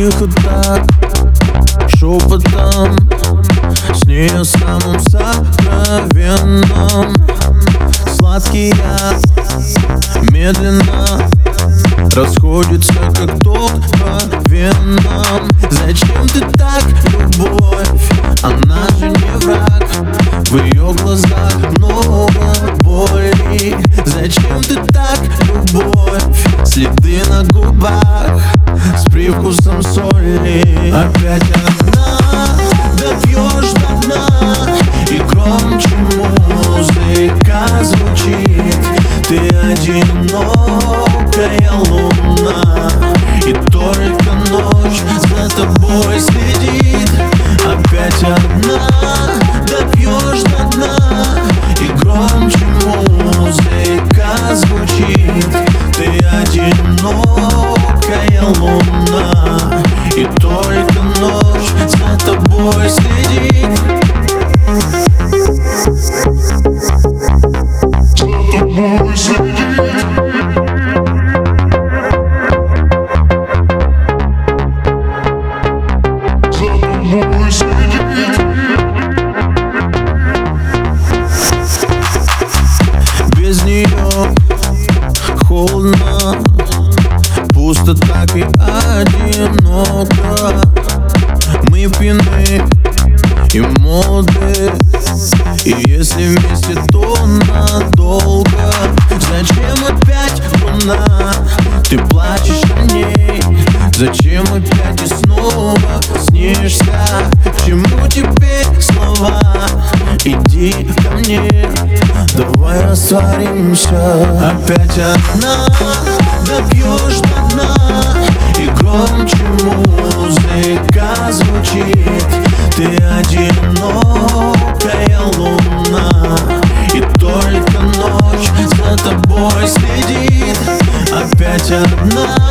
Тихо так, шепотом, с нее самым сокровенным. Сладкий яд медленно расходится, как ток по венам. Зачем ты так, любовь? Она же не враг. В ее глазах много боли. Зачем ты так, любовь? Следы на губах с привкусом соли. Опять одна, допьешь до дна, и громче музыка звучит. Ты одинокая луна, и только ночь за тобой следит. Опять одна, допьешь до дна, и громче музыка звучит. Ты одинокая луна, и только ночь за тобой следит. Без нее холодно, пусто, так и одиноко. Мы пьяны и молоды, и если вместе, то надолго. Зачем опять луна? Ты плачешь о ней. Зачем опять и снова снишься? К чему теперь слова? Иди ко мне, давай растворимся. Опять одна, допьешь до дна, и громче музыка звучит. Ты одинокая луна, и только ночь за тобой следит. Опять одна,